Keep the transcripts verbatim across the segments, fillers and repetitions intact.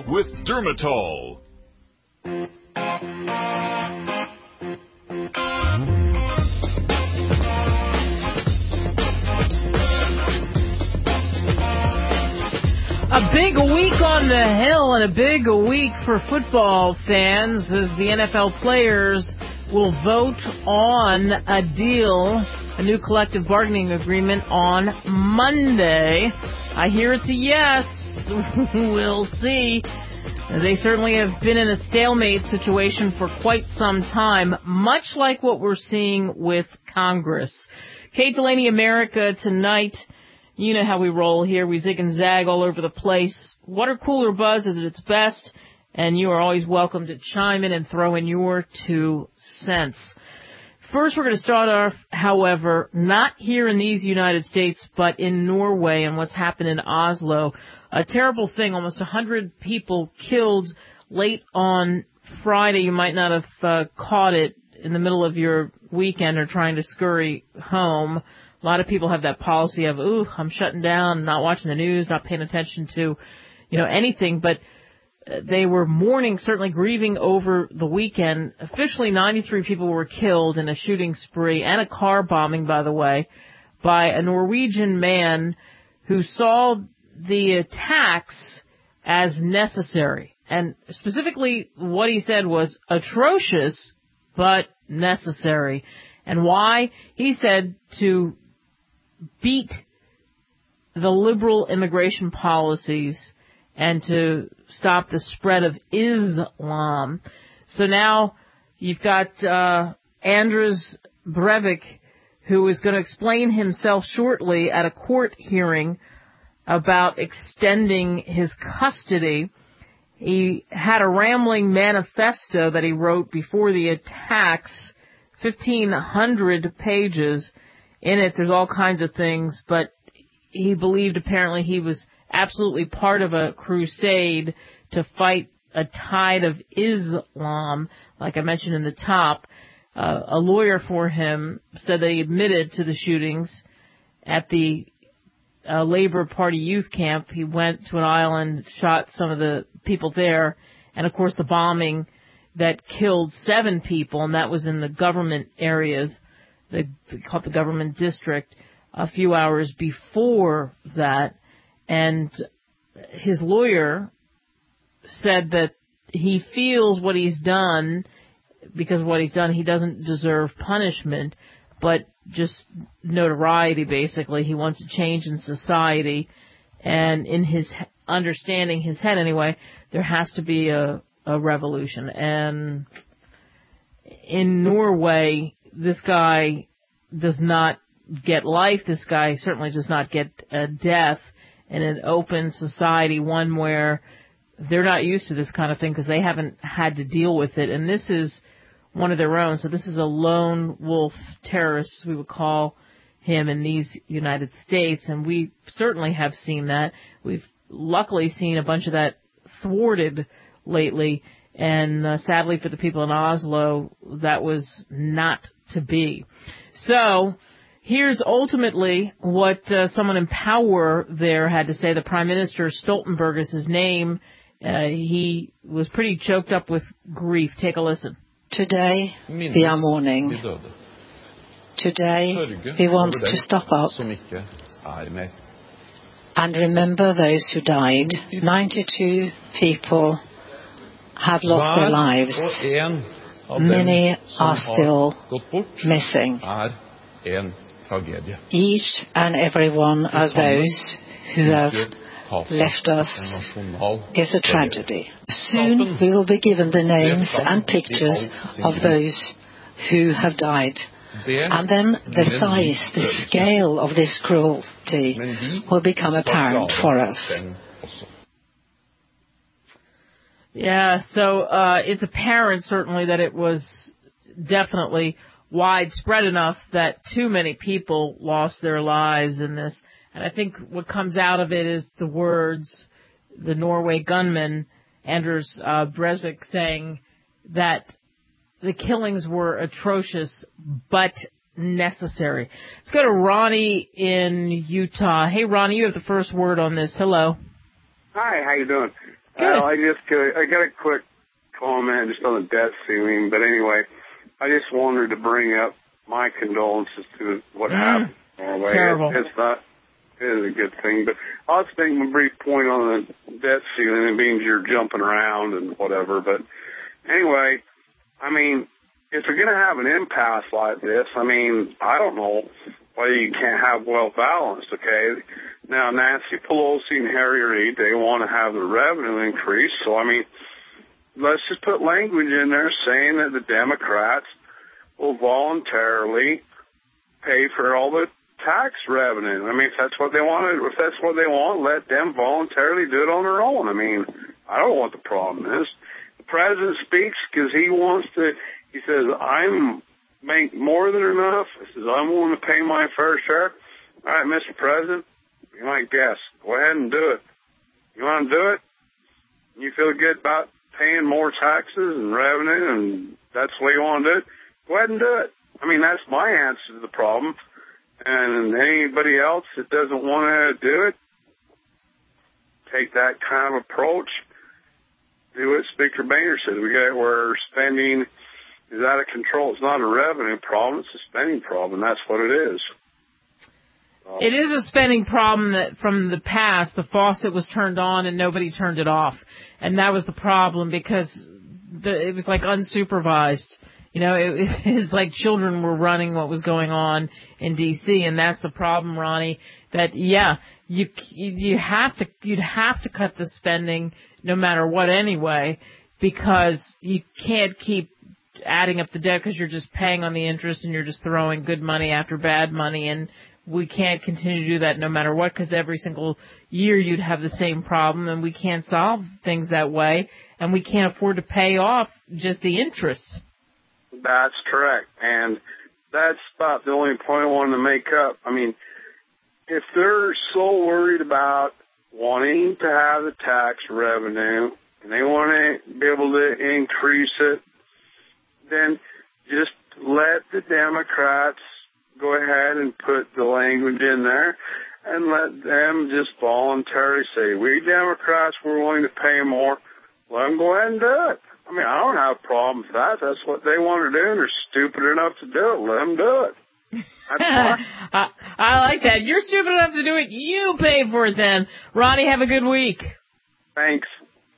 with Dermatol. A big week on the Hill and a big week for football fans as the N F L players will vote on a deal, a new collective bargaining agreement on Monday. I hear it's a yes. We'll see. They certainly have been in a stalemate situation for quite some time, much like what we're seeing with Congress. Kate Delaney, America Tonight. You know how we roll here. We zig and zag all over the place. Water Cooler Buzz is at its best, and you are always welcome to chime in and throw in your two cents. First, we're going to start off, however, not here in these United States, but in Norway and what's happened in Oslo. A terrible thing, almost one hundred people killed late on Friday. You might not have uh, caught it in the middle of your weekend or trying to scurry home. A lot of people have that policy of, ooh, I'm shutting down, not watching the news, not paying attention to, you know, anything. But they were mourning, certainly grieving over the weekend. Officially, ninety-three people were killed in a shooting spree and a car bombing, by the way, by a Norwegian man who saw the attacks as necessary. And specifically, what he said was atrocious, but necessary. And why? He said to beat the liberal immigration policies and to stop the spread of Islam. So now you've got uh, Anders Breivik, who is going to explain himself shortly at a court hearing about extending his custody. He had a rambling manifesto that he wrote before the attacks, fifteen hundred pages. In it, there's all kinds of things, but he believed apparently he was absolutely part of a crusade to fight a tide of Islam, like I mentioned in the top. Uh, a lawyer for him said that he admitted to the shootings at the uh, Labour Party youth camp. He went to an island, shot some of the people there, and of course the bombing that killed seven people, and that was in the government areas. They called the government district a few hours before that. And his lawyer said that he feels what he's done, because of what he's done, he doesn't deserve punishment, but just notoriety, basically. He wants a change in society. And in his understanding, his head anyway, there has to be a, a revolution. And in Norway, this guy does not get life. This guy certainly does not get uh, death in an open society, one where they're not used to this kind of thing because they haven't had to deal with it. And this is one of their own. So this is a lone wolf terrorist, we would call him in these United States. And we certainly have seen that. We've luckily seen a bunch of that thwarted lately. And uh, sadly for the people in Oslo, that was not to be. So here's ultimately what uh, someone in power there had to say. The Prime Minister, Stoltenberg is his name. Uh, he was pretty choked up with grief. Take a listen. Today we are mourning. Today we want to stop up and remember those who died. ninety-two people have lost their lives. Many are still missing. Each and every one of those who have left us is a tragedy. Soon we will be given the names and pictures of those who have died. And then the size, the scale of this cruelty will become apparent for us. Yeah, so uh, it's apparent certainly that it was definitely widespread enough that too many people lost their lives in this. And I think what comes out of it is the words, the Norway gunman, Anders uh, Breivik, saying that the killings were atrocious but necessary. Let's go to Ronnie in Utah. Hey, Ronnie, you have the first word on this. Hello. Hi, how you doing? Good. Uh, I just got, I got a quick comment just on the debt ceiling, but anyway, I just wanted to bring up my condolences to what mm, happened. Anyway, terrible. It, it's not, it is a good thing, but I'll just make a brief point on the debt ceiling. It means you're jumping around and whatever, but anyway, I mean, if you're going to have an impasse like this, I mean, I don't know whether you can't have well balanced, okay? Now, Nancy Pelosi and Harry Reid, they want to have the revenue increase, so I mean, let's just put language in there saying that the Democrats will voluntarily pay for all the tax revenue. I mean, if that's what they want, if that's what they want, let them voluntarily do it on their own. I mean, I don't know what the problem is. The president speaks because he wants to, he says, I'm make more than enough. He says, I'm willing to pay my fair share. All right, Mister President, you might guess. Go ahead and do it. You want to do it? You feel good about paying more taxes and revenue, and that's the way you want to do it? Go ahead and do it. I mean, that's my answer to the problem. And anybody else that doesn't want to do it, take that kind of approach, do what Speaker Boehner says. We got where spending is out of control. It's not a revenue problem; it's a spending problem. That's what it is. So. It is a spending problem that from the past. The faucet was turned on and nobody turned it off, and that was the problem because the, it was like unsupervised. You know, it was, it was like children were running what was going on in D C, and that's the problem, Ronnie. That yeah, you you have to you'd have to cut the spending no matter what anyway, because you can't keep adding up the debt because you're just paying on the interest and you're just throwing good money after bad money, and we can't continue to do that no matter what because every single year you'd have the same problem, and we can't solve things that way, and we can't afford to pay off just the interest. That's correct, and that's about the only point I wanted to make up. I mean, if they're so worried about wanting to have the tax revenue and they want to be able to increase it, then just let the Democrats go ahead and put the language in there and let them just voluntarily say, we Democrats, we're willing to pay more. Let them go ahead and do it. I mean, I don't have a problem with that. That's what they want to do, and they're stupid enough to do it. Let them do it. That's fine. I, I like that. You're stupid enough to do it. You pay for it then. Ronnie, have a good week. Thanks.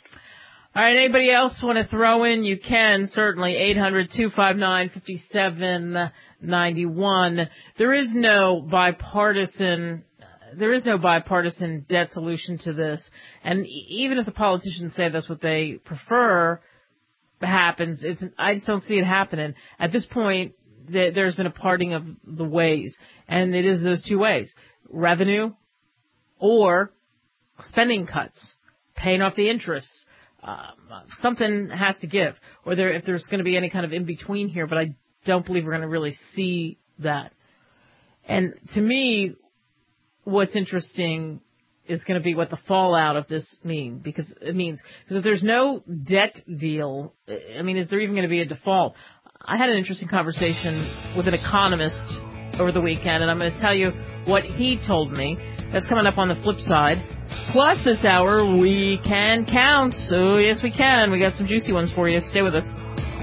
All right, anybody else want to throw in? You can, certainly. eight hundred two five nine five seven nine one. There is no bipartisan... There is no bipartisan debt solution to this. And even if the politicians say that's what they prefer happens, it's, I just don't see it happening. At this point, th- there's been a parting of the ways. And it is those two ways. Revenue or spending cuts, paying off the interest. Uh, something has to give. Or there, if there's going to be any kind of in-between here, but I don't believe we're going to really see that. And to me, what's interesting is going to be what the fallout of this mean, because it means, because if there's no debt deal, I mean, is there even going to be a default? I had an interesting conversation with an economist over the weekend, and I'm going to tell you what he told me. That's coming up on the flip side. Plus this hour, we can count. So yes, we can. We got some juicy ones for you. Stay with us.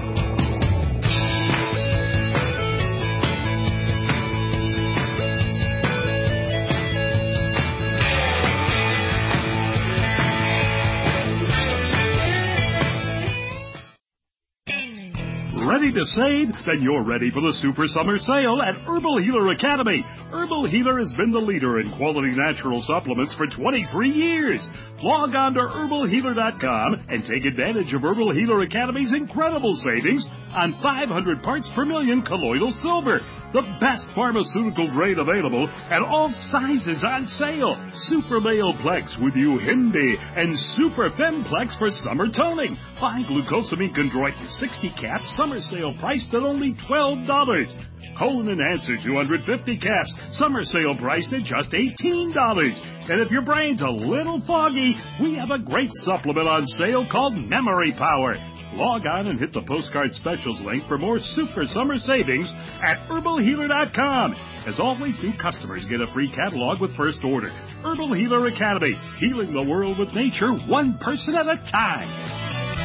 Ready to save? Then you're ready for the Super Summer Sale at Herbal Healer Academy. Herbal Healer has been the leader in quality natural supplements for twenty-three years. Log on to herbal healer dot com and take advantage of Herbal Healer Academy's incredible savings on five hundred parts per million colloidal silver. The best pharmaceutical grade available and all sizes on sale. Super Male Plex with Uhimbi and Super Femplex for summer toning. Buy glucosamine chondroitin sixty caps, summer sale priced at only twelve dollars. Colon Enhancer two hundred fifty caps, summer sale priced at just eighteen dollars. And if your brain's a little foggy, we have a great supplement on sale called Memory Power. Log on and hit the postcard specials link for more super summer savings at herbal healer dot com. As always, new customers get a free catalog with first order. Herbal Healer Academy, healing the world with nature, one person at a time.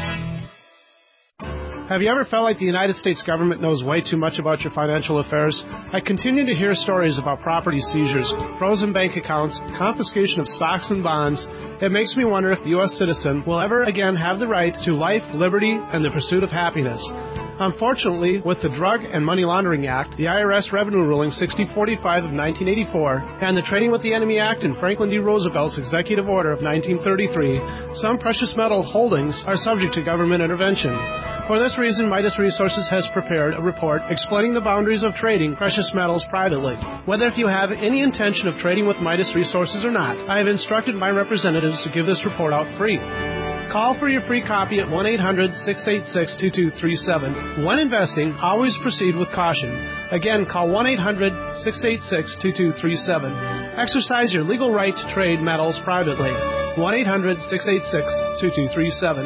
Have you ever felt like the United States government knows way too much about your financial affairs? I continue to hear stories about property seizures, frozen bank accounts, confiscation of stocks and bonds. It makes me wonder if the U S citizen will ever again have the right to life, liberty, and the pursuit of happiness. Unfortunately, with the Drug and Money Laundering Act, the I R S Revenue Ruling sixty forty-five of nineteen eighty-four, and the Trading with the Enemy Act and Franklin D. Roosevelt's Executive Order of nineteen thirty-three, some precious metal holdings are subject to government intervention. For this reason, Midas Resources has prepared a report explaining the boundaries of trading precious metals privately. Whether if you have any intention of trading with Midas Resources or not, I have instructed my representatives to give this report out free. Call for your free copy at one eight hundred, six eight six, two two three seven. When investing, always proceed with caution. Again, call one eight hundred, six eight six, two two three seven. Exercise your legal right to trade metals privately. one eight hundred, six eight six, two two three seven.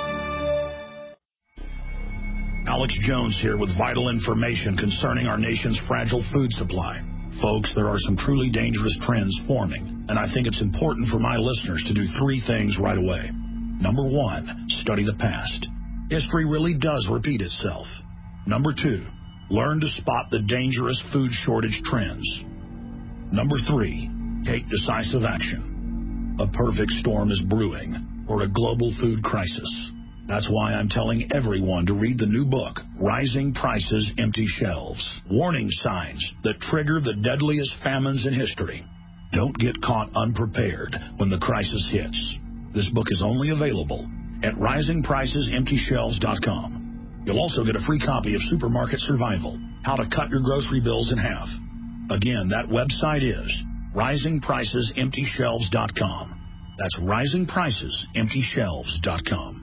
Alex Jones here with vital information concerning our nation's fragile food supply. Folks, there are some truly dangerous trends forming, and I think it's important for my listeners to do three things right away. Number one, study the past. History really does repeat itself. Number two, learn to spot the dangerous food shortage trends. Number three, take decisive action. A perfect storm is brewing, or a global food crisis. That's why I'm telling everyone to read the new book, Rising Prices, Empty Shelves. Warning signs that trigger the deadliest famines in history. Don't get caught unprepared when the crisis hits. This book is only available at rising prices empty shelves dot com. You'll also get a free copy of Supermarket Survival, How to Cut Your Grocery Bills in Half. Again, that website is rising prices empty shelves dot com. That's rising prices empty shelves dot com.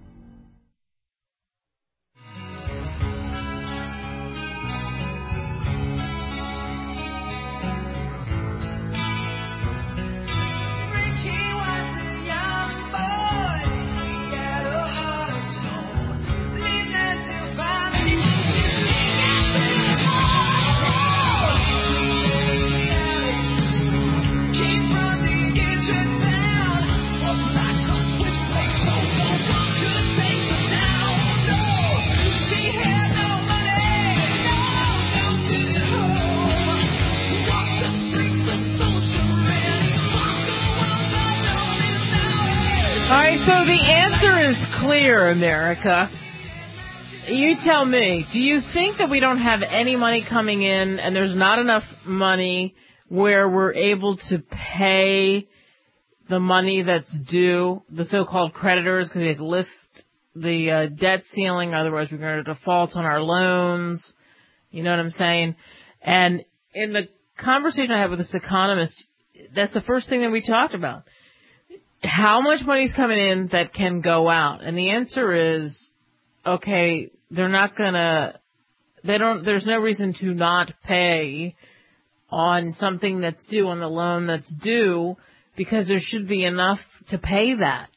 America. You tell me, do you think that we don't have any money coming in and there's not enough money where we're able to pay the money that's due, the so-called creditors, because we have to lift the uh, debt ceiling, otherwise we're going to default on our loans, you know what I'm saying? And in the conversation I had with this economist, that's the first thing that we talked about. How much money is coming in that can go out? And the answer is, okay, they're not gonna, they don't, there's no reason to not pay on something that's due, on the loan that's due, because there should be enough to pay that.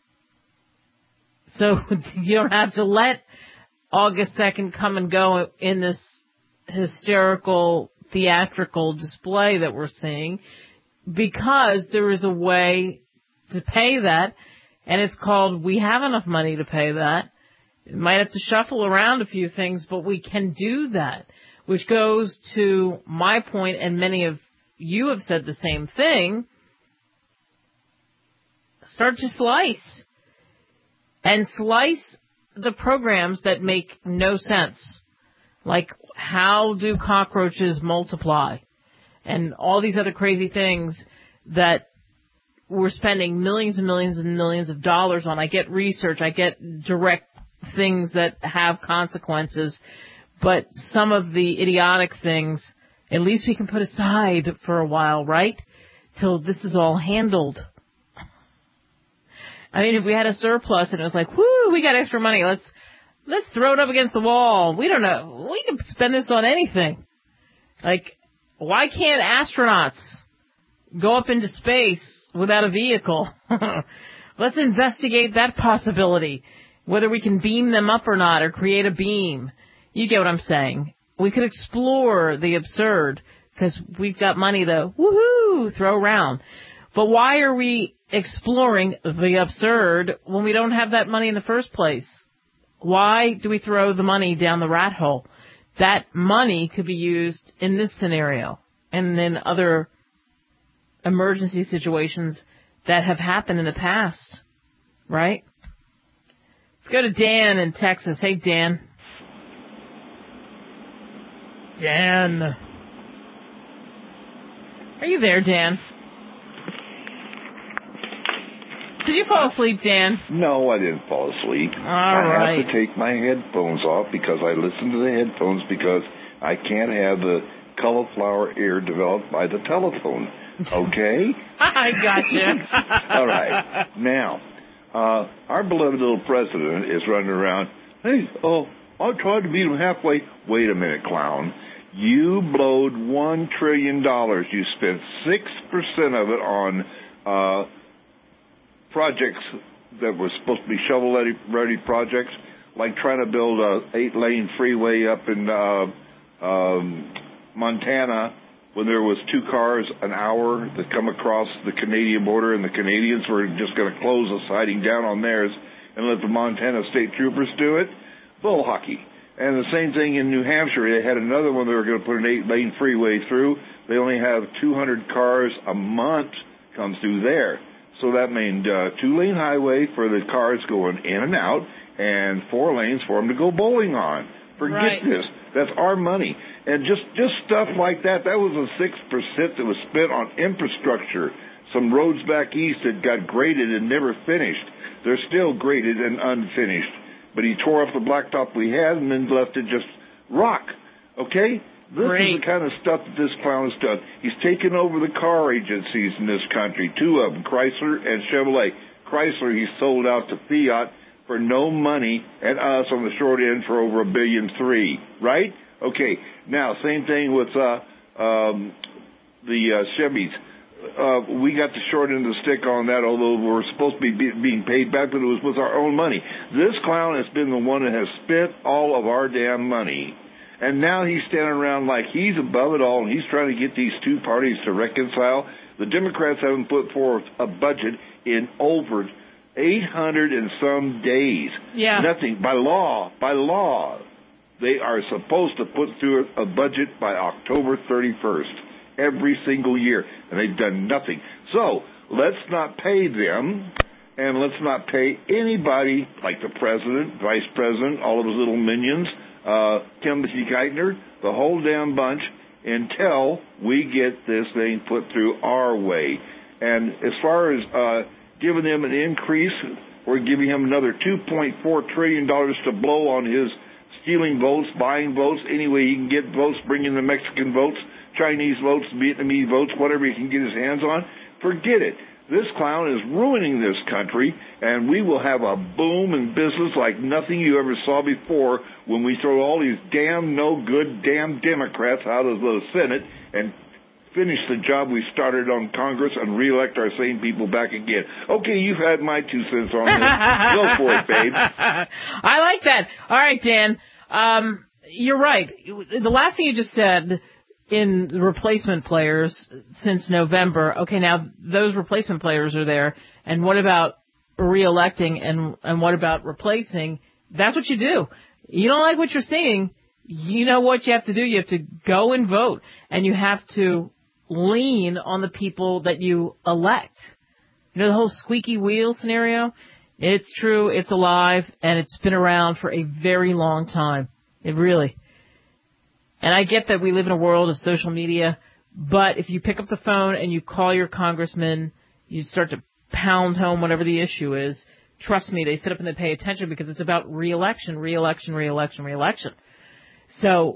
So you don't have to let August second come and go in this hysterical, theatrical display that we're seeing, because there is a way to pay that, and it's called, we have enough money to pay that. We might have to shuffle around a few things, but we can do that, which goes to my point, and many of you have said the same thing. Start to slice. And slice the programs that make no sense. Like, how do cockroaches multiply? And all these other crazy things that we're spending millions and millions and millions of dollars on. I get research, I get direct things that have consequences, but some of the idiotic things, at least we can put aside for a while, right? Till this is all handled. I mean, if we had a surplus and it was like, whoo, we got extra money, let's let's throw it up against the wall. We don't know. We can spend this on anything. Like, why can't astronauts go up into space without a vehicle? Let's investigate that possibility. whether we can beam them up or not or create a beam. You get what I'm saying. We could explore the absurd because we've got money to, woohoo, throw around. But why are we exploring the absurd when we don't have that money in the first place? Why do we throw the money down the rat hole? That money could be used in this scenario and in other emergency situations that have happened in the past, right? Let's go to Dan in Texas. Hey, Dan. Dan. Are you there, Dan? Did you fall asleep, Dan? No, I didn't fall asleep. All I right. have to take my headphones off because I listen to the headphones because I can't have the cauliflower ear developed by the telephone. Okay? I gotcha. All right. Now, uh, our beloved little president is running around, hey, oh, I'll try to meet him halfway. Wait a minute, clown. You blowed one trillion dollars. You spent six percent of it on uh, projects that were supposed to be shovel-ready projects, like trying to build a eight-lane freeway up in uh, um, Montana when there was two cars an hour that come across the Canadian border, and the Canadians were just going to close the siding down on theirs and let the Montana state troopers do it. Bull hockey. And the same thing in New Hampshire. They had another one they were going to put an eight-lane freeway through. They only have two hundred cars a month come through there. So that meant uh, two-lane highway for the cars going in and out and four lanes for them to go bowling on. Forget right. this. That's our money. And just, just stuff like that, that was a six percent that was spent on infrastructure. Some roads back east that got graded and never finished. They're still graded and unfinished. But he tore off the blacktop we had and then left it just rock. Okay? This Great. is the kind of stuff that this clown has done. He's taken over the car agencies in this country, two of them, Chrysler and Chevrolet. Chrysler he sold out to Fiat for no money and us on the short end for over a billion three, right? Okay, now same thing with uh, um, the uh, Chevys. Uh, we got the short end of the stick on that, although we're supposed to be, be being paid back, but it was with our own money. This clown has been the one that has spent all of our damn money. And now he's standing around like he's above it all, and he's trying to get these two parties to reconcile. The Democrats haven't put forth a budget in over eight hundred and some days. Yeah. Nothing. By law, by law, they are supposed to put through a budget by October thirty-first every single year, and they've done nothing. So let's not pay them, and let's not pay anybody like the president, vice president, all of his little minions, Uh, Timothy Geithner, the whole damn bunch, until we get this thing put through our way. And as far as uh, giving them an increase, we're giving him another two point four trillion dollars to blow on his stealing votes, buying votes, any way he can get votes, bringing the Mexican votes, Chinese votes, Vietnamese votes, whatever he can get his hands on. Forget it. This clown is ruining this country, and we will have a boom in business like nothing you ever saw before when we throw all these damn no-good damn Democrats out of the Senate and finish the job we started on Congress and reelect our same people back again. Okay, you've had my two cents on this. Go for it, babe. I like that. All right, Dan. Um, you're right. The last thing you just said in the replacement players since November, okay, now those replacement players are there, and what about re-electing and, and what about replacing? That's what you do. You don't like what you're seeing, you know what you have to do. You have to go and vote, and you have to lean on the people that you elect. You know the whole squeaky wheel scenario? It's true, it's alive, and it's been around for a very long time. It really. And I get that we live in a world of social media, but if you pick up the phone and you call your congressman, you start to pound home whatever the issue is, trust me, they sit up and they pay attention because it's about re-election, re-election, re-election, re-election. So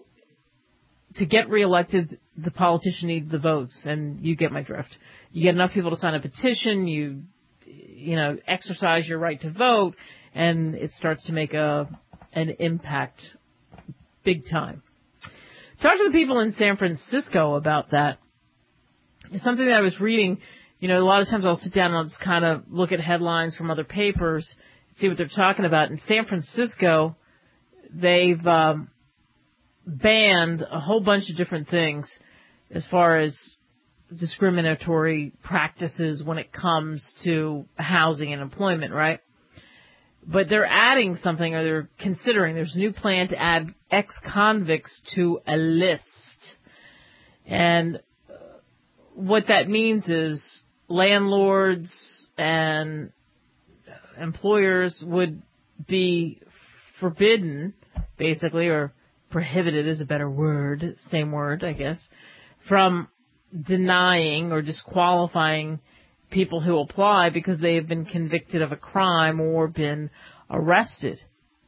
to get reelected, the politician needs the votes, and you get my drift. You get enough people to sign a petition, you, you know, exercise your right to vote, and it starts to make a an impact big time. Talk to the people in San Francisco about that. It's something that I was reading. You know, a lot of times I'll sit down and I'll just kind of look at headlines from other papers. see what they're talking about. In San Francisco, they've um, banned a whole bunch of different things as far as discriminatory practices when it comes to housing and employment, right? But they're adding something, or they're considering, there's a new plan to add ex-convicts to a list. And what that means is landlords and employers would be forbidden, basically, or prohibited is a better word, same word, I guess, from denying or disqualifying people who apply because they have been convicted of a crime or been arrested.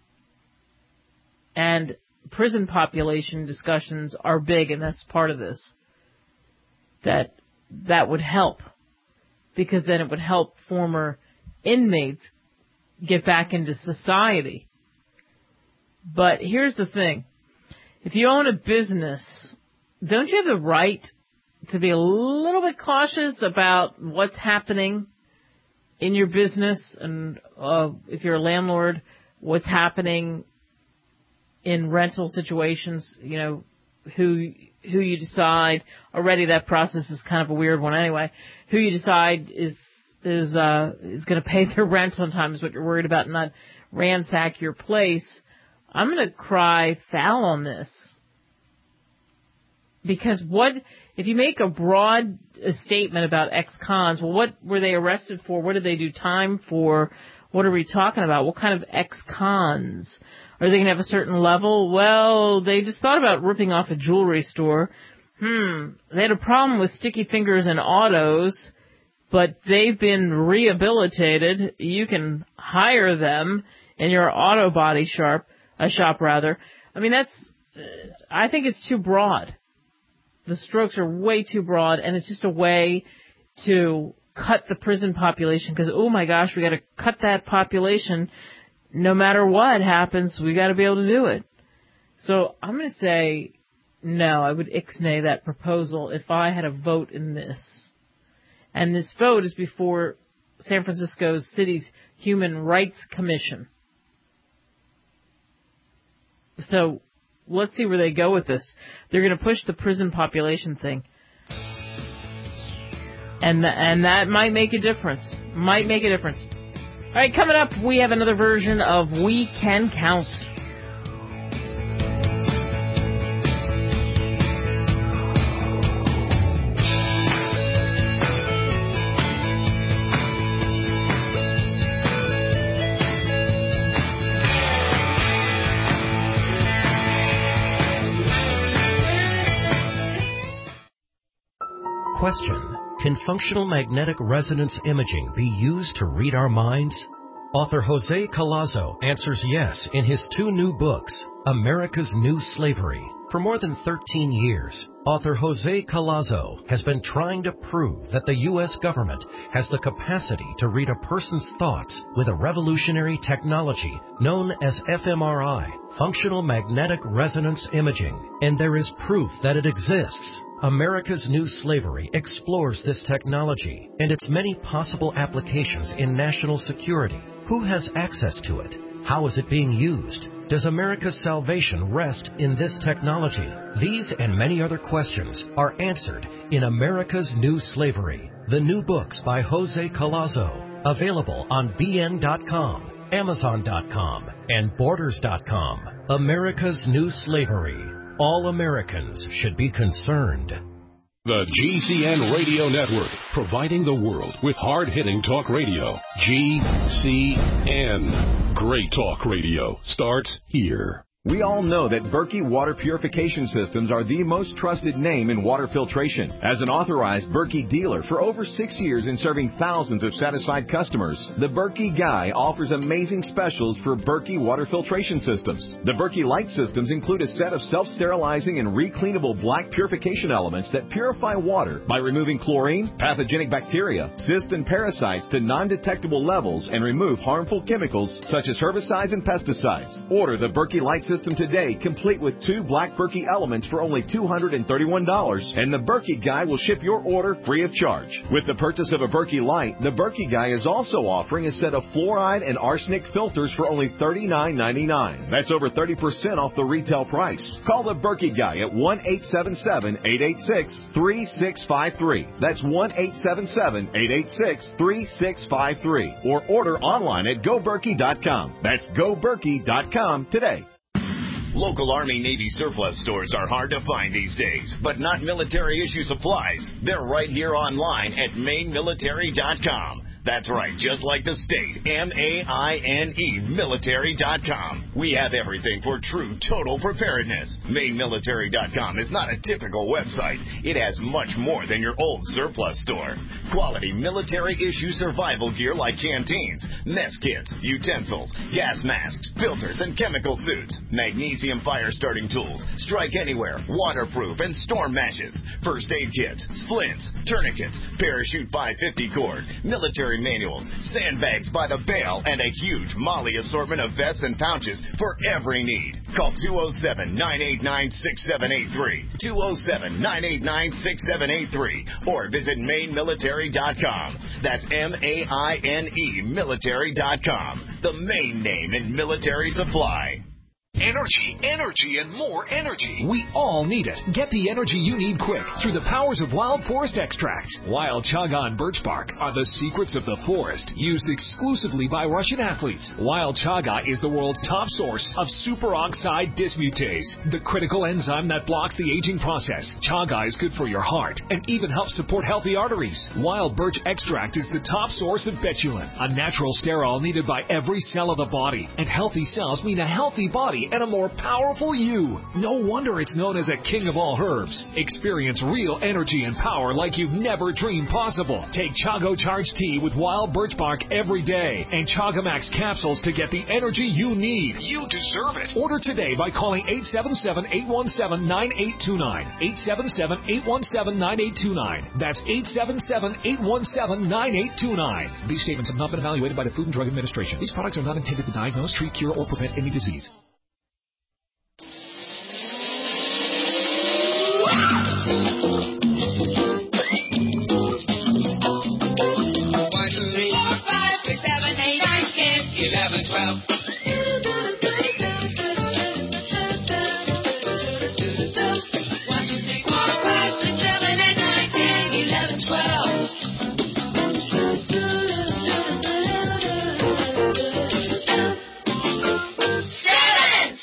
And prison population discussions are big, and that's part of this. That that would help, because then it would help former inmates get back into society. But here's the thing. If you own a business, don't you have the right to be a little bit cautious about what's happening in your business, and uh, if you're a landlord, what's happening in rental situations, you know, who who you decide, already that process is kind of a weird one anyway, who you decide is is uh, is going to pay their rent on time is what you're worried about, and not ransack your place. I'm going to cry foul on this. Because what, if you make a broad statement about ex-cons, well, what were they arrested for? What did they do time for? What are we talking about? What kind of ex-cons? Are they going to have a certain level? Well, they just thought about ripping off a jewelry store. Hmm, they had a problem with sticky fingers and autos, but they've been rehabilitated. You can hire them in your auto body shop, a shop rather. I mean, that's, I think it's too broad. The strokes are way too broad, and it's just a way to cut the prison population because, oh my gosh, we got to cut that population. No matter what happens, we got to be able to do it. So I'm going to say no. I would ixnay that proposal if I had a vote in this. And this vote is before San Francisco City's Human Rights Commission. So let's see where they go with this. They're going to push the prison population thing. And th- and that might make a difference. Might make a difference. All right, coming up, we have another version of We Can Count. Question: can functional magnetic resonance imaging be used to read our minds? Author Jose Collazo answers yes in his two new books, America's New Slavery. For more than thirteen years, author Jose Collazo has been trying to prove that the U S government has the capacity to read a person's thoughts with a revolutionary technology known as F M R I, functional magnetic resonance imaging, and there is proof that it exists. America's New Slavery explores this technology and its many possible applications in national security. Who has access to it? How is it being used? Does America's salvation rest in this technology? These and many other questions are answered in America's New Slavery, the new books by Jose Collazo, available on B N dot com, Amazon dot com, and Borders dot com. America's New Slavery. All Americans should be concerned. The G C N Radio Network, providing the world with hard-hitting talk radio. G C N. Great talk radio starts here. We all know that Berkey water purification systems are the most trusted name in water filtration. As an authorized Berkey dealer for over six years and serving thousands of satisfied customers, the Berkey Guy offers amazing specials for Berkey water filtration systems. The Berkey Light systems include a set of self-sterilizing and recleanable black purification elements that purify water by removing chlorine, pathogenic bacteria, cysts, and parasites to non-detectable levels and remove harmful chemicals such as herbicides and pesticides. Order the Berkey Light system system today, complete with two Black Berkey elements for only two hundred thirty-one dollars, and the Berkey Guy will ship your order free of charge. With the purchase of a Berkey Light, the Berkey Guy is also offering a set of fluoride and arsenic filters for only thirty-nine ninety-nine. That's over thirty percent off the retail price. Call the Berkey Guy at one eight seven seven, eight eight six, three six five three. That's one eight seven seven, eight eight six, three six five three. Or order online at go berkey dot com. That's go berkey dot com today. Local Army Navy surplus stores are hard to find these days, but not military issue supplies. They're right here online at maine military dot com. That's right, just like the state, M A I N E, military dot com. We have everything for true total preparedness. maine military dot com is not a typical website. It has much more than your old surplus store. Quality military-issue survival gear like canteens, mess kits, utensils, gas masks, filters, and chemical suits, magnesium fire-starting tools, strike anywhere, waterproof, and storm matches, first aid kits, splints, tourniquets, parachute five fifty cord, military manuals, sandbags by the bale, and a huge Molly assortment of vests and pouches for every need. Call two oh seven, nine eight nine, six seven eight three, two oh seven, nine eight nine, six seven eight three, or visit maine military dot com. That's M A I N E, military dot com, the main name in military supply. Energy, energy, and more energy. We all need it. Get the energy you need quick through the powers of Wild Forest Extracts. Wild Chaga and birch bark are the secrets of the forest, used exclusively by Russian athletes. Wild Chaga is the world's top source of superoxide dismutase, the critical enzyme that blocks the aging process. Chaga is good for your heart and even helps support healthy arteries. Wild birch extract is the top source of betulin, a natural sterol needed by every cell of the body. And healthy cells mean a healthy body and a more powerful you. No wonder it's known as a king of all herbs. Experience real energy and power like you've never dreamed possible. Take Chago Charge Tea with wild birch bark every day and Chaga Max capsules to get the energy you need. You deserve it. Order today by calling eight seven seven, eight one seven, nine eight two nine. eight seven seven, eight one seven, nine eight two nine. That's eight seven seven, eight one seven, nine eight two nine. These statements have not been evaluated by the Food and Drug Administration. These products are not intended to diagnose, treat, cure, or prevent any disease. eleven, twelve. one, two, three, four, five, six, seven, eight, nine, ten, eleven, twelve. Seven.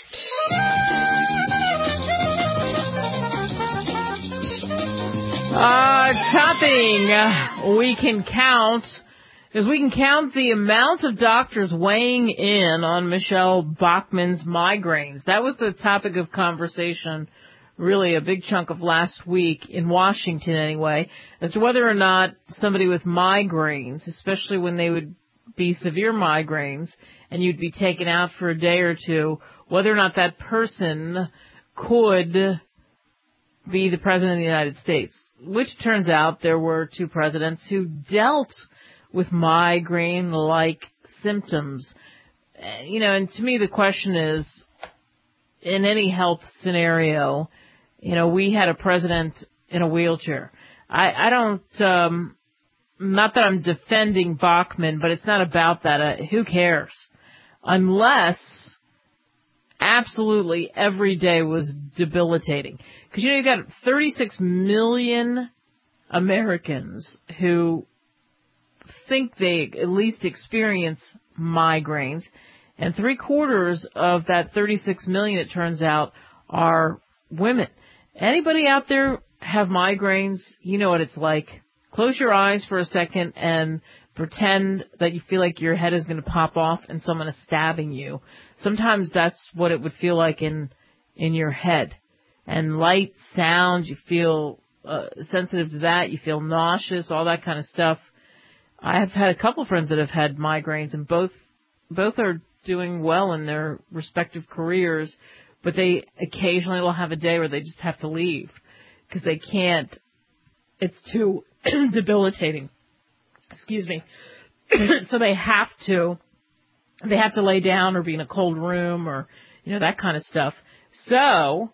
Uh, topping, we can count. Because we can count the amount of doctors weighing in on Michelle Bachmann's migraines. That was the topic of conversation, really a big chunk of last week, in Washington anyway, as to whether or not somebody with migraines, especially when they would be severe migraines and you'd be taken out for a day or two, whether or not that person could be the president of the United States. Which turns out there were two presidents who dealt with migraine-like symptoms. You know, and to me the question is, in any health scenario, you know, we had a president in a wheelchair. I, I don't, um, not that I'm defending Bachmann, but it's not about that. Uh, who cares? Unless absolutely every day was debilitating. Because, you know, you got thirty-six million Americans who think they at least experience migraines, and three quarters of that thirty-six million, it turns out, are women. Anybody out there have migraines? You know what it's like. Close your eyes for a second and pretend that you feel like your head is going to pop off and someone is stabbing you. Sometimes that's what it would feel like in in your head. And light, sound, you feel uh, sensitive to that, you feel nauseous, all that kind of stuff. I have had a couple friends that have had migraines, and both both are doing well in their respective careers, but they occasionally will have a day where they just have to leave because they can't. It's too debilitating. Excuse me. So they have to they have to lay down or be in a cold room or, you know, that kind of stuff. So,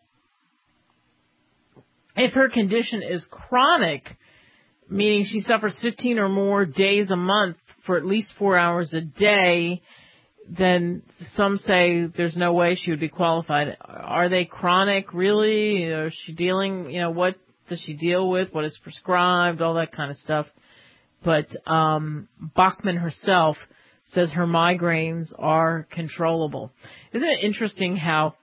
if her condition is chronic, meaning she suffers fifteen or more days a month for at least four hours a day, then some say there's no way she would be qualified. Are they chronic, really? Is she dealing, you know, what does she deal with? What is prescribed? All that kind of stuff. But um, Bachman herself says her migraines are controllable. Isn't it interesting how,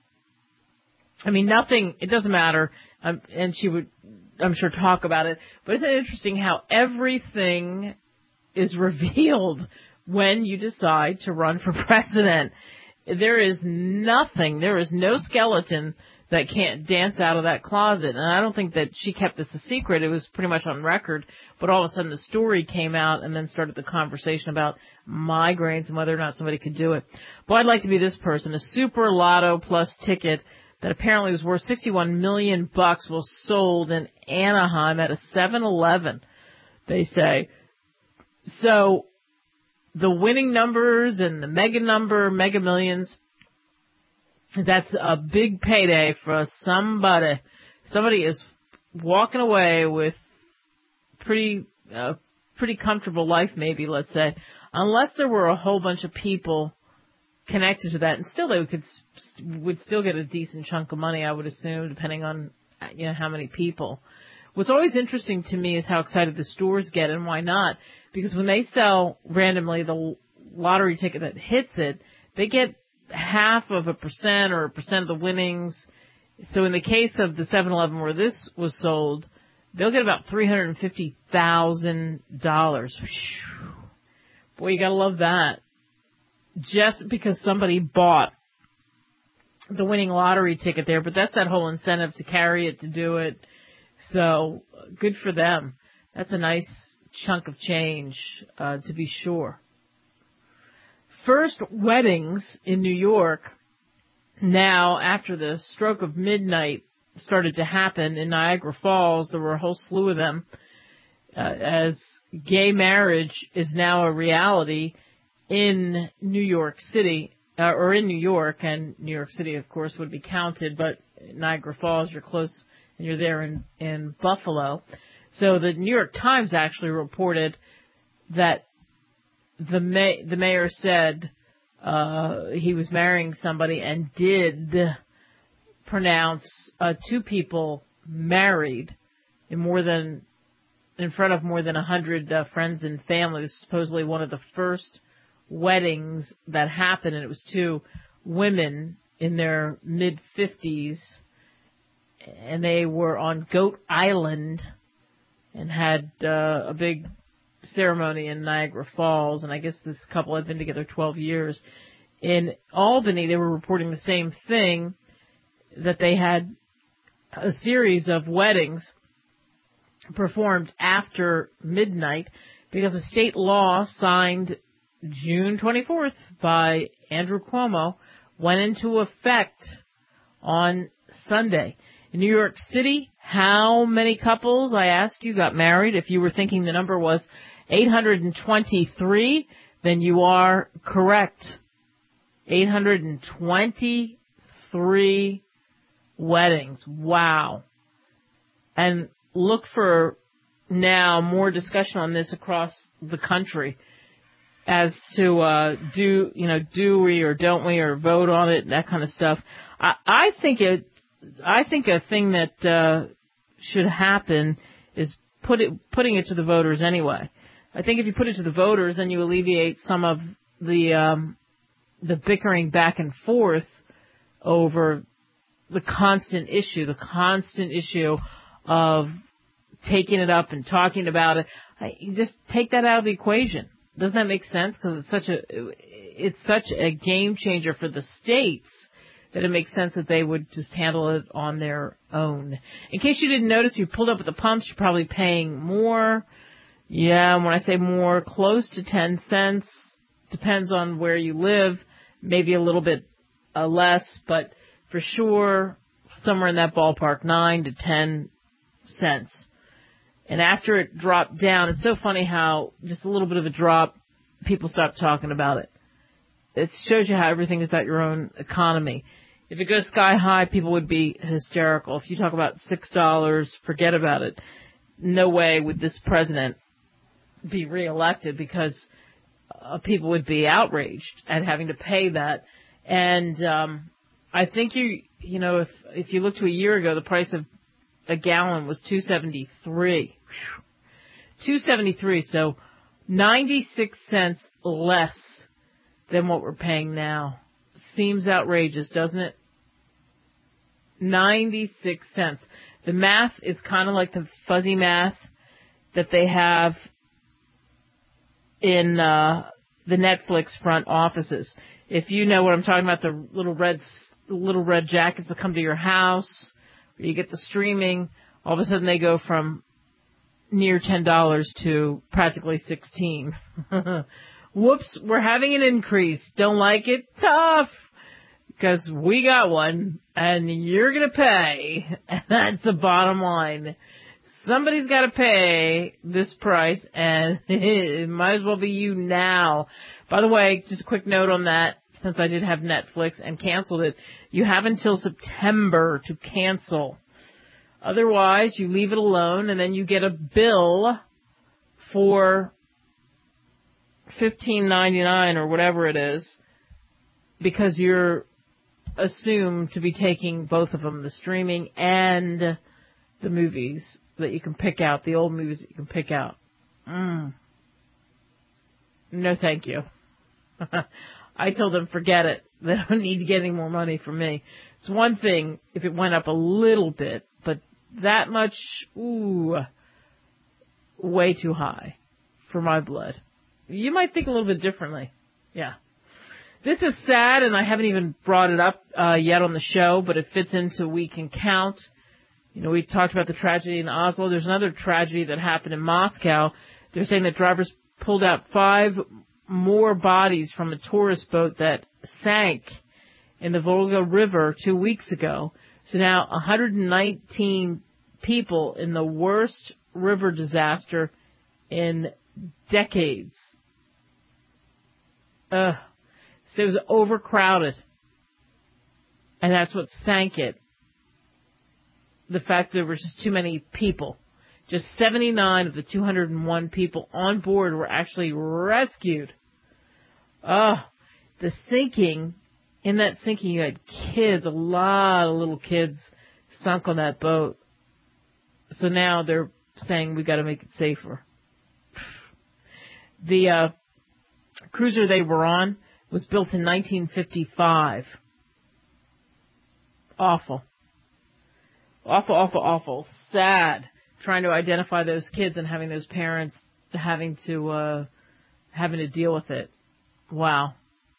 I mean, nothing, it doesn't matter, um, and she would, I'm sure, talk about it, but isn't it interesting how everything is revealed when you decide to run for president? There is nothing, there is no skeleton that can't dance out of that closet. And I don't think that she kept this a secret. It was pretty much on record. But all of a sudden the story came out and then started the conversation about migraines and whether or not somebody could do it. Boy, I'd like to be this person. A Super Lotto Plus ticket that apparently was worth sixty-one million bucks was sold in Anaheim at a seven eleven, they say. So the winning numbers and the mega number, Mega Millions, that's a big payday for somebody. Somebody is walking away with pretty, uh, pretty comfortable life, maybe, let's say, unless there were a whole bunch of people connected to that, and still they could would still get a decent chunk of money, I would assume, depending on, you know, how many people. What's always interesting to me is how excited the stores get, and why not? Because when they sell randomly the lottery ticket that hits it, they get half of a percent or a percent of the winnings. So in the case of the seven eleven where this was sold, they'll get about three hundred fifty thousand dollars. Boy, you gotta love that. Just because somebody bought the winning lottery ticket there, but that's that whole incentive to carry it, to do it. So good for them. That's a nice chunk of change, uh, to be sure. First weddings in New York now, after the stroke of midnight started to happen in Niagara Falls. There were a whole slew of them, uh, as gay marriage is now a reality in New York City, uh, or in New York, and New York City, of course, would be counted, but Niagara Falls, you're close, and you're there in, in Buffalo. So the New York Times actually reported that the ma- the mayor said uh, he was marrying somebody and did pronounce uh, two people married in more than in front of more than a hundred uh, friends and family. This is supposedly one of the first weddings that happened, and it was two women in their mid fifties, and they were on Goat Island and had uh, a big ceremony in Niagara Falls, and I guess this couple had been together twelve years. In Albany, they were reporting the same thing, that they had a series of weddings performed after midnight because a state law signed June twenty-fourth by Andrew Cuomo went into effect on Sunday. In New York City, how many couples, I asked you, got married? If you were thinking the number was eight hundred twenty-three, then you are correct. eight hundred twenty-three weddings. Wow. And look for now more discussion on this across the country as to uh, do, you know, do we or don't we or vote on it, that kind of stuff. I, I think it, I think a thing that uh, should happen is put it, putting it to the voters anyway. I think if you put it to the voters, then you alleviate some of the um, the bickering back and forth over the constant issue, the constant issue of taking it up and talking about it. I, you just take that out of the equation. Doesn't that make sense? Because it's such a it's such a game changer for the states that it makes sense that they would just handle it on their own. In case you didn't notice, you pulled up at the pumps, you're probably paying more. Yeah, when I say more, close to ten cents. Depends on where you live. Maybe a little bit uh, less, but for sure, somewhere in that ballpark, nine to ten cents. And after it dropped down, it's so funny how just a little bit of a drop, people stopped talking about it. It shows you how everything is about your own economy. If it goes sky high, people would be hysterical. If you talk about six dollars, forget about it. No way would this president be reelected because uh, people would be outraged at having to pay that. And um, I think you, you know, if if you look to a year ago, the price of a gallon was two seventy-three. two seventy-three, so ninety-six cents less than what we're paying now. Seems outrageous, doesn't it? ninety-six cents. The math is kind of like the fuzzy math that they have in uh, the Netflix front offices. If you know what I'm talking about, the little red little red jackets that come to your house, where you get the streaming, all of a sudden they go from near ten dollars to practically sixteen dollars. Whoops, we're having an increase. Don't like it? Tough. Because we got one, and you're going to pay. And that's the bottom line. Somebody's got to pay this price, and it might as well be you now. By the way, just a quick note on that, since I did have Netflix and canceled it, you have until September to cancel. Otherwise, you leave it alone, and then you get a bill for fifteen ninety-nine or whatever it is, because you're assumed to be taking both of them, the streaming and the movies that you can pick out, the old movies that you can pick out. Mm. No, thank you. I told them, forget it. They don't need to get any more money from me. It's one thing if it went up a little bit, but that much, ooh, way too high for my blood. You might think a little bit differently. Yeah. This is sad, and I haven't even brought it up uh, yet on the show, but it fits into We Can Count. You know, we talked about the tragedy in Oslo. There's another tragedy that happened in Moscow. They're saying that drivers pulled out five more bodies from a tourist boat that sank in the Volga River two weeks ago. So now one hundred nineteen people in the worst river disaster in decades. Ugh. So it was overcrowded. And that's what sank it. The fact that there were just too many people. Just seventy-nine of the two hundred one people on board were actually rescued. Oh, the sinking, in that sinking you had kids, a lot of little kids sunk on that boat. So now they're saying we got to make it safer. The uh, cruiser they were on was built in nineteen fifty-five. Awful. Awful, awful, awful. Sad trying to identify those kids and having those parents having to uh, having to deal with it. Wow.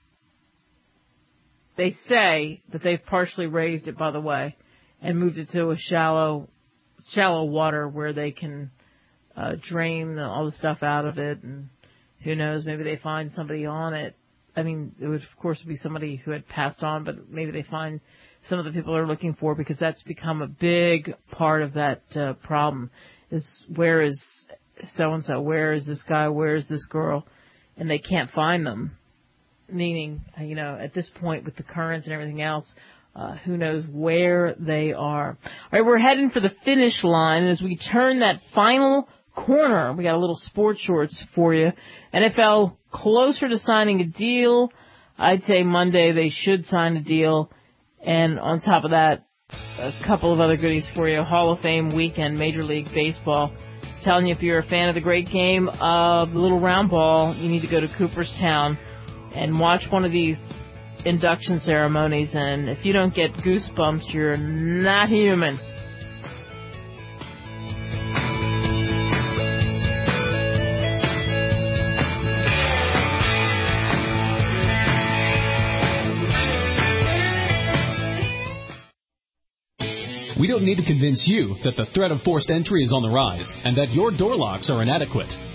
They say that they've partially raised it, by the way, and moved it to a shallow, shallow water where they can uh, drain all the stuff out of it. And who knows, maybe they find somebody on it. I mean, it would, of course, be somebody who had passed on, but maybe they find some of the people they're looking for, because that's become a big part of that uh, problem, is where is so-and-so, where is this guy, where is this girl, and they can't find them. Meaning, you know, at this point with the currents and everything else, uh, who knows where they are. All right, we're heading for the finish line. As we turn that final corner, we got a little sports shorts for you. N F L closer to signing a deal. I'd say Monday they should sign a deal. And on top of that, a couple of other goodies for you. Hall of Fame weekend, Major League Baseball. Telling you, if you're a fan of the great game of the little round ball, you need to go to Cooperstown and watch one of these induction ceremonies. And if you don't get goosebumps, you're not human. We don't need to convince you that the threat of forced entry is on the rise and that your door locks are inadequate.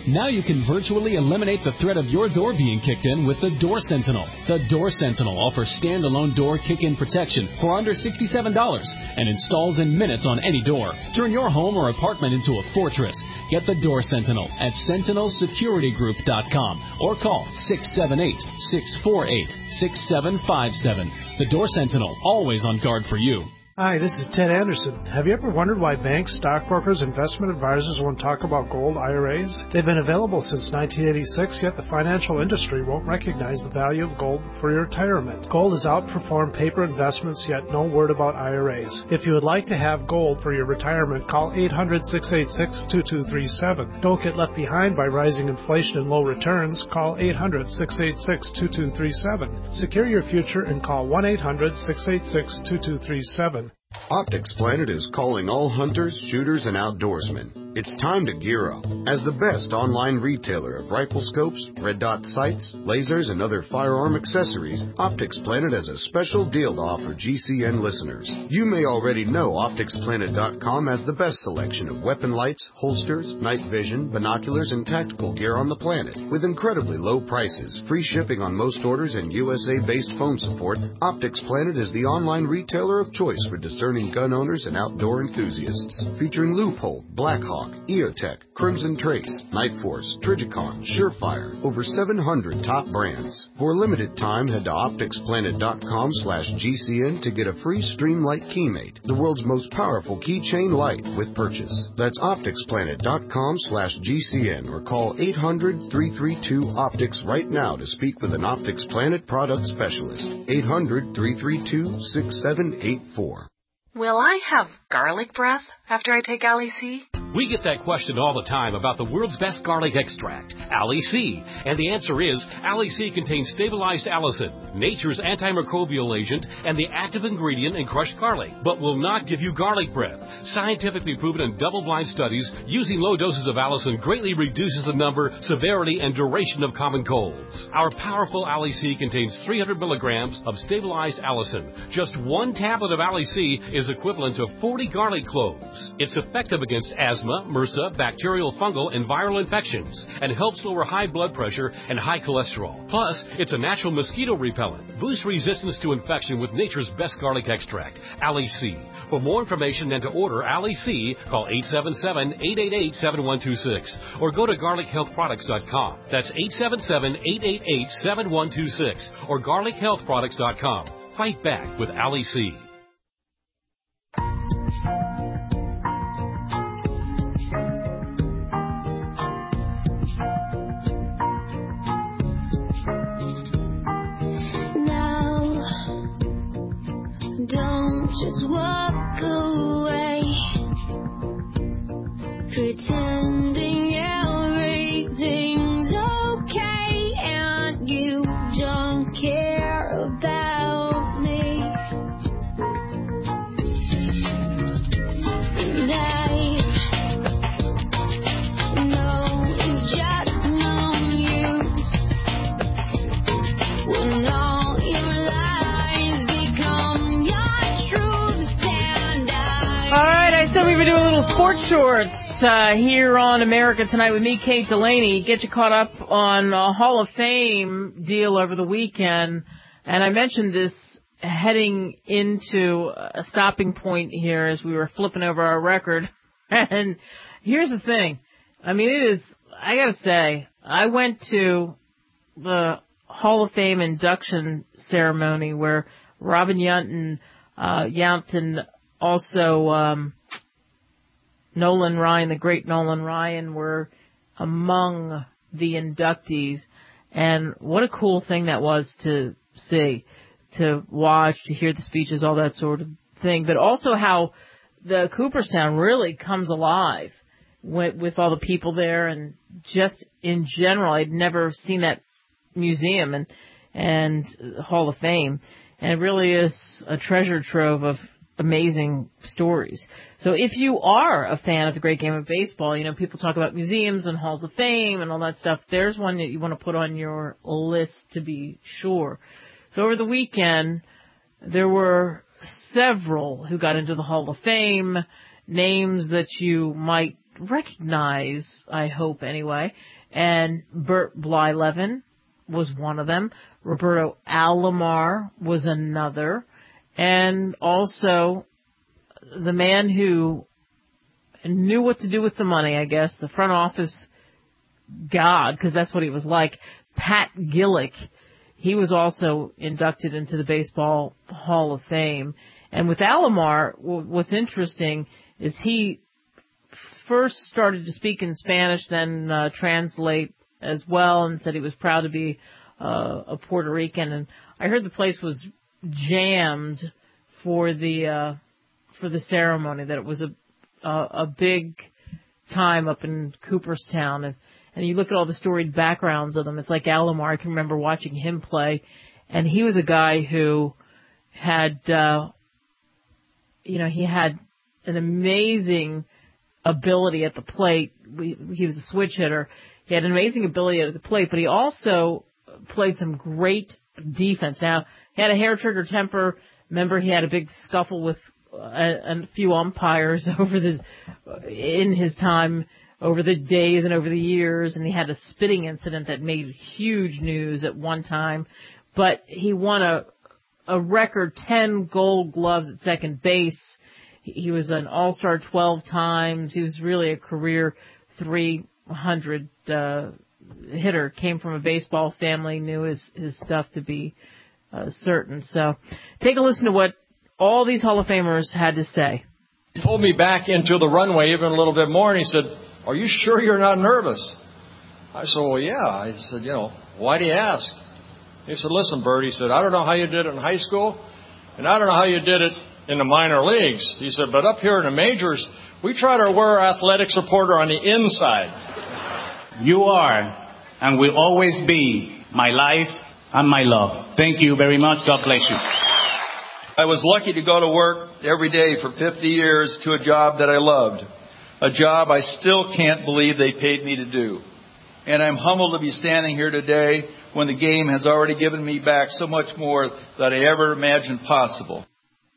Now you can virtually eliminate the threat of your door being kicked in with the Door Sentinel. The Door Sentinel offers standalone door kick-in protection for under sixty-seven dollars and installs in minutes on any door. Turn your home or apartment into a fortress. Get the Door Sentinel at sentinel security group dot com or call six seven eight, six four eight, six seven five seven. The Door Sentinel, always on guard for you. Hi, this is Ted Anderson. Have you ever wondered why banks, stockbrokers, investment advisors won't talk about gold I R As? They've been available since nineteen eighty-six, yet the financial industry won't recognize the value of gold for your retirement. Gold has outperformed paper investments, yet no word about I R As. If you would like to have gold for your retirement, call eight hundred, six eight six, two two three seven. Don't get left behind by rising inflation and low returns. Call eight hundred, six eight six, two two three seven. Secure your future and call one eight hundred, six eight six, two two three seven. Optics Planet is calling all hunters, shooters, and outdoorsmen. It's time to gear up. As the best online retailer of rifle scopes, red dot sights, lasers, and other firearm accessories, Optics Planet has a special deal to offer G C N listeners. You may already know optics planet dot com has the best selection of weapon lights, holsters, night vision, binoculars, and tactical gear on the planet. With incredibly low prices, free shipping on most orders, and U S A-based phone support, Optics Planet is the online retailer of choice for discerning gun owners and outdoor enthusiasts. Featuring Loophole, Blackhawk, E O Tech, Crimson Trace, Night Force, Trigicon, Surefire, over seven hundred top brands. For a limited time, head to optics planet dot com slash G C N to get a free Streamlight Keymate, the world's most powerful keychain light with purchase. That's optics planet dot com slash G C N or call eight hundred, three three two, optics right now to speak with an Optics Planet product specialist. eight hundred, three three two, six seven eight four. Will I have garlic breath after I take Ali C? We get that question all the time about the world's best garlic extract, Ali C. And the answer is, Ali C contains stabilized allicin, nature's antimicrobial agent, and the active ingredient in crushed garlic, but will not give you garlic breath. Scientifically proven in double-blind studies, using low doses of allicin greatly reduces the number, severity, and duration of common colds. Our powerful Ali C contains three hundred milligrams of stabilized allicin. Just one tablet of Ali C is equivalent to forty garlic cloves. It's effective against asthma, MRSA, bacterial, fungal, and viral infections, and helps lower high blood pressure and high cholesterol. Plus, it's a natural mosquito repellent. Boost resistance to infection with nature's best garlic extract, Ali C. For more information and to order Ali C, call eight seven seven, eight eight eight, seven one two six or go to garlic health products dot com. That's eight seven seven, eight eight eight, seven one two six or garlic health products dot com. Fight back with Ali C. Don't just walk away, pretending everything's okay, and you don't care about me. And I know it's just no use when all your lies become your truth. Stand up. All right, I said we were doing a little sports shorts uh, here on America Tonight with me, Kate Delaney. Get you caught up on a Hall of Fame deal over the weekend. And I mentioned this heading into a stopping point here as we were flipping over our record. And here's the thing. I mean, it is, I got to say, I went to the Hall of Fame induction ceremony where Robin Yount, uh, Yount and also um, Nolan Ryan, the great Nolan Ryan, were among the inductees. And what a cool thing that was to see, to watch, to hear the speeches, all that sort of thing. But also how the Cooperstown really comes alive with, with all the people there, and just in general, I'd never seen that museum and and Hall of Fame, and it really is a treasure trove of amazing stories. So if you are a fan of the great game of baseball, you know, people talk about museums and halls of fame and all that stuff. There's one that you want to put on your list to be sure. So over the weekend, there were several who got into the Hall of Fame, names that you might recognize, I hope anyway. And Bert Blyleven was one of them. Roberto Alomar was another. And also the man who knew what to do with the money, I guess, the front office god, because that's what he was like, Pat Gillick. He was also inducted into the Baseball Hall of Fame. And with Alomar, what's interesting is he first started to speak in Spanish, then uh, translate as well, and said he was proud to be uh, a Puerto Rican. And I heard the place was jammed for the uh, for the ceremony, that it was a a, a big time up in Cooperstown. And, and you look at all the storied backgrounds of them. It's like Alomar. I can remember watching him play, and he was a guy who had, uh, you know, he had an amazing ability at the plate. We, he was a switch hitter. He had an amazing ability at the plate, but he also played some great defense. Now, he had a hair-trigger temper. Remember, he had a big scuffle with a, a few umpires over the in his time, over the days and over the years, and he had a spitting incident that made huge news at one time. But he won a a record ten Gold Gloves at second base. He was an All-Star twelve times. He was really a career three hundred uh, hitter. Came from a baseball family, knew his, his stuff to be uh, certain. So take a listen to what all these Hall of Famers had to say. He pulled me back into the runway even a little bit more, and he said, "Are you sure you're not nervous?" I said, "Well, yeah." I said, "You know, why do you ask?" He said, "Listen, Bert," he said, "I don't know how you did it in high school, and I don't know how you did it in the minor leagues." He said, "But up here in the majors, we try to wear our athletics reporter on the inside." You are and will always be my life and my love. Thank you very much. God bless you. I was lucky to go to work every day for fifty years to a job that I loved, a job I still can't believe they paid me to do. And I'm humbled to be standing here today when the game has already given me back so much more than I ever imagined possible.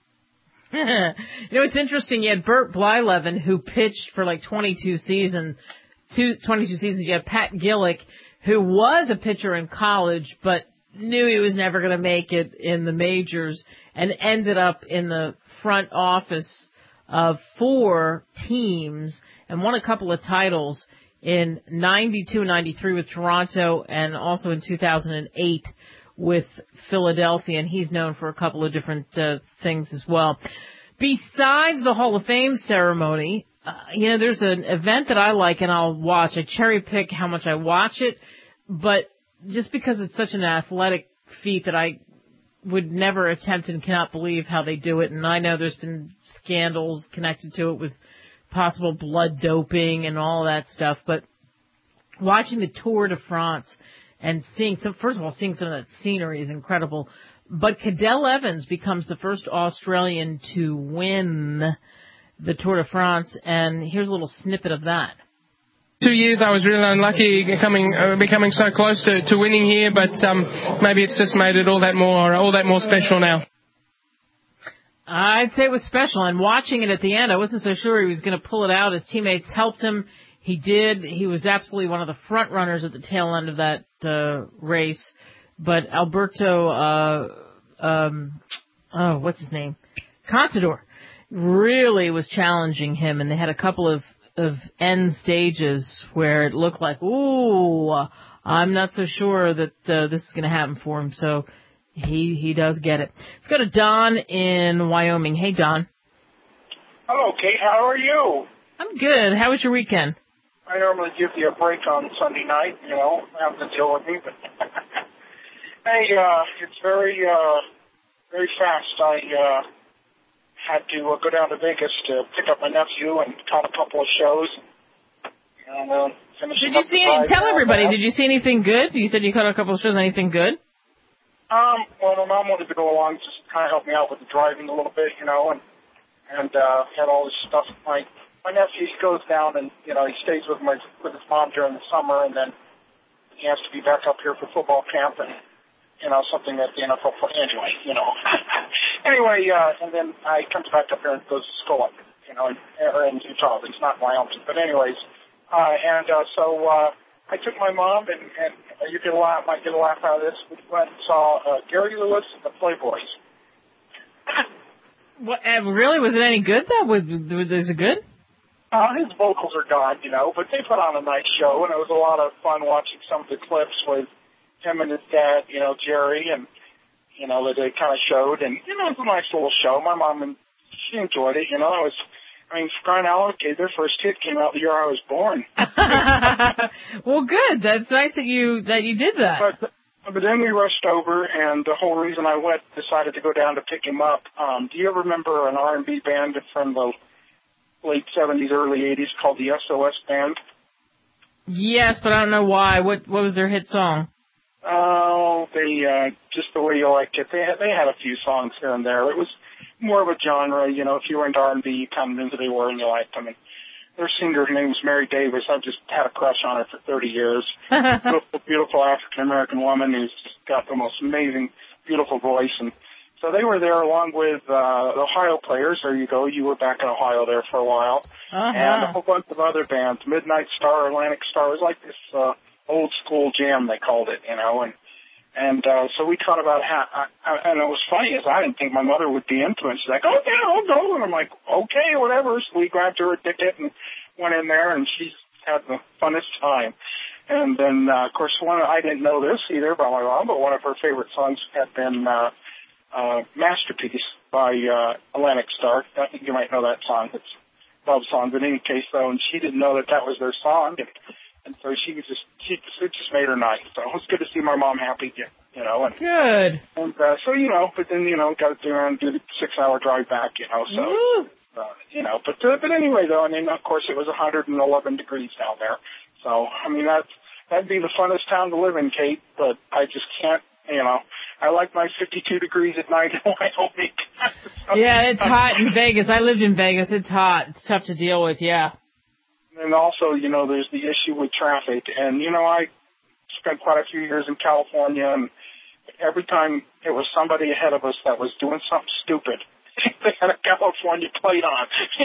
You know, it's interesting. You had Bert Blyleven, who pitched for like twenty-two seasons. Two, twenty-two seasons. You had Pat Gillick, who was a pitcher in college, but knew he was never going to make it in the majors, and ended up in the front office of four teams and won a couple of titles in ninety-two ninety-three with Toronto, and also in two thousand eight with Philadelphia, and he's known for a couple of different uh, things as well. Besides the Hall of Fame ceremony, uh, you know, there's an event that I like and I'll watch. I cherry pick how much I watch it, but just because it's such an athletic feat that I would never attempt and cannot believe how they do it. And I know there's been scandals connected to it with possible blood doping and all that stuff, but watching the Tour de France and seeing some, first of all, seeing some of that scenery is incredible. But Cadel Evans becomes the first Australian to win the Tour de France, and here's a little snippet of that. Two years I was really unlucky coming, uh, becoming so close to, to winning here, but um, maybe it's just made it all that more, all that more special now. I'd say it was special, and watching it at the end, I wasn't so sure he was going to pull it out. His teammates helped him. He did. He was absolutely one of the front runners at the tail end of that uh, race. But Alberto, uh, um, oh, what's his name? Contador really was challenging him, and they had a couple of, of end stages where it looked like, ooh, I'm not so sure that uh, this is going to happen for him. So he he does get it. Let's go to Don in Wyoming. Hey, Don. Hello, Kate. How are you? I'm good. How was your weekend? I normally give you a break on Sunday night, you know, having to deal with me, but hey, uh, it's very, uh, very fast. I, uh, had to uh, go down to Vegas to pick up my nephew and caught a couple of shows. And, uh, finishing did you up see the any, tell now, everybody, now. did you see anything good? You said you caught a couple of shows. Anything good? Um, well, my mom wanted to go along, just kind of help me out with the driving a little bit, you know, and, and, uh, had all this stuff. My, my nephew, he goes down and, you know, he stays with my, with his mom during the summer, and then he has to be back up here for football camp, and, you know, something that the N F L, anyway, you know. anyway, uh, and then I comes back up here and goes to school up, you know, in, in Utah. It's not in Wyoming. But anyways, uh, and, uh, so, uh, I took my mom, and, and you get a laugh, might get a laugh out of this. We went and saw uh, Gary Lewis and the Playboys. What, uh, really? Was it any good, though? Was, was it good? Uh, his vocals are gone, you know, but they put on a nice show, and it was a lot of fun watching some of the clips with him and his dad, you know, Jerry, and, you know, that they kind of showed. And, you know, it was a nice little show. My mom, and she enjoyed it, you know. It was, I mean, for crying out, okay, their first hit came out the year I was born. Well, good. That's nice that you that you did that. But, but then we rushed over, and the whole reason I went, decided to go down to pick him up. Um, do you ever remember an R and B band from the late seventies, early eighties called the S O S Band? Yes, but I don't know why. What what was their hit song? Oh, they uh, just the way you like it. They had, they had a few songs here and there. It was more of a genre, you know. If you were into R and B, you kind of knew who they were and you liked them. And their singer, her name was Mary Davis. I just had a crush on her for thirty years. beautiful, beautiful African American woman who's got the most amazing, beautiful voice. And so they were there along with uh, the Ohio Players. There you go. You were back in Ohio there for a while. Uh-huh. And a whole bunch of other bands. Midnight Star, Atlantic Star. It was like this uh, old school jam, they called it, you know. And and uh, so we caught about half. I, I, and it was funny is I didn't think my mother would be into it. She's like, oh, yeah, I'll go. And I'm like, okay, whatever. So we grabbed her a ticket and went in there, and she had the funnest time. And then, uh, of course, one I didn't know this either about my mom, but one of her favorite songs had been uh, uh, Masterpiece by uh, Atlantic Star. I think you might know that song. It's a love song. But in any case, though, and she didn't know that that was their song. And, and so she was just, she it just made her night. So it was good to see my mom happy, you know. And, good. And uh, so, you know, but then, you know, got to do around do the six-hour drive back, you know, so. Woo. Uh, you know, but uh, but anyway, though, I mean, of course, it was one hundred eleven degrees down there. So, I mean, that's, that'd be the funnest town to live in, Kate, but I just can't, you know. I like my fifty-two degrees at night in Wyoming. Yeah, it's hot in Vegas. I lived in Vegas. It's hot. It's tough to deal with, yeah. And also, you know, there's the issue with traffic. And, you know, I spent quite a few years in California, and every time it was somebody ahead of us that was doing something stupid, they had a California plate on.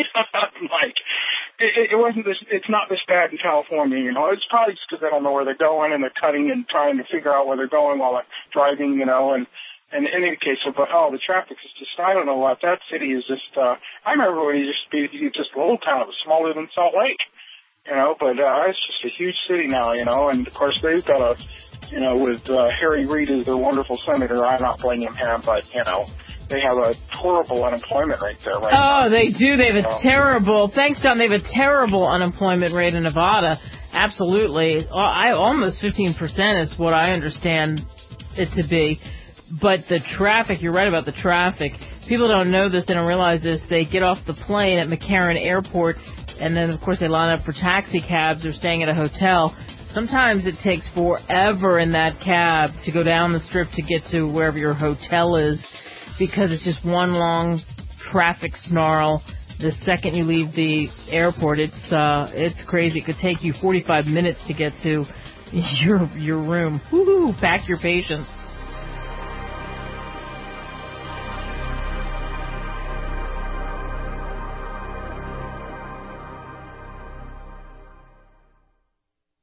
I'm like, it, it wasn't this, it's not this bad in California, you know. It's probably just because they don't know where they're going and they're cutting and trying to figure out where they're going while they're driving, you know. And, and in any case, but oh, the traffic is just, I don't know what, that city is just, uh, I remember when it used to be just a little town, it was smaller than Salt Lake, you know, but uh, it's just a huge city now, you know. And of course, they've got a, you know, with uh, Harry Reid as their wonderful senator, I'm not blaming him, but, you know, they have a horrible unemployment rate there right now. Oh, they do. They have a terrible, thanks, Don, they have a terrible unemployment rate in Nevada. Absolutely. I almost fifteen percent is what I understand it to be. But the traffic, you're right about the traffic. People don't know this, they don't realize this. They get off the plane at McCarran Airport, and then, of course, they line up for taxi cabs or staying at a hotel. Sometimes it takes forever in that cab to go down the strip to get to wherever your hotel is, because it's just one long traffic snarl. The second you leave the airport, it's uh, it's crazy. It could take you forty-five minutes to get to your your room. Woo-hoo, pack your patience.